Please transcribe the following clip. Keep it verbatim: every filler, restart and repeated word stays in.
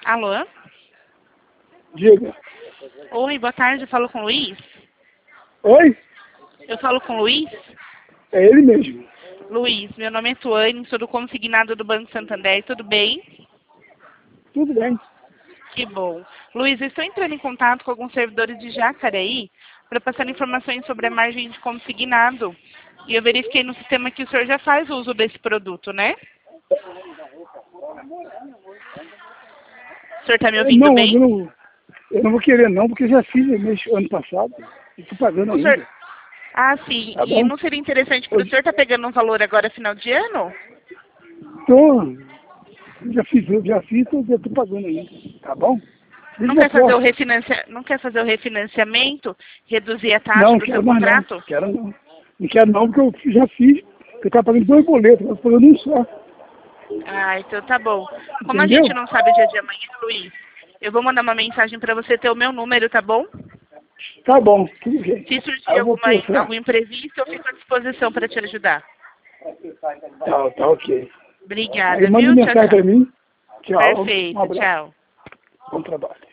Alô? Diga. Oi, boa tarde, eu falo com o Luiz? Oi? Eu falo com o Luiz? É ele mesmo. Luiz, meu nome é Tuane, sou do consignado do Banco Santander, tudo bem? Tudo bem. Que bom. Luiz, eu estou entrando em contato com alguns servidores de Jacareí para passar informações sobre a margem de consignado. E eu verifiquei no sistema que o senhor já faz uso desse produto, né? O senhor está me É, ouvindo não, bem? eu não, eu não vou querer não, porque eu já fiz mês, ano passado. E estou pagando O senhor... ainda. Ah, sim. Tá E bom? não seria interessante para Eu o senhor estar pegando um valor agora final de ano? tô, já fiz, eu já fiz, eu já estou pagando ainda. Tá bom? Não Mesma quer fazer o forma. refinancia... não quer fazer o refinanciamento, reduzir a taxa Não, do seu quero mais não. contrato? Quero não. Não quero não, porque eu já fiz. Eu estava pagando dois boletos, eu estou pagando um só. Ah, então tá bom. Como a Entendeu? gente não sabe o dia de amanhã, Luiz, eu vou mandar uma mensagem para você ter o meu número, tá bom? Tá bom, tudo bem. Se Aí surgir eu vou alguma, pensar. algum imprevisto, eu fico à disposição para te ajudar. Tá, tá ok. Aí Obrigada, manda viu? Tchau, mensagem tchau. para mim. Tchau. Um Perfeito, abraço. tchau. Bom trabalho.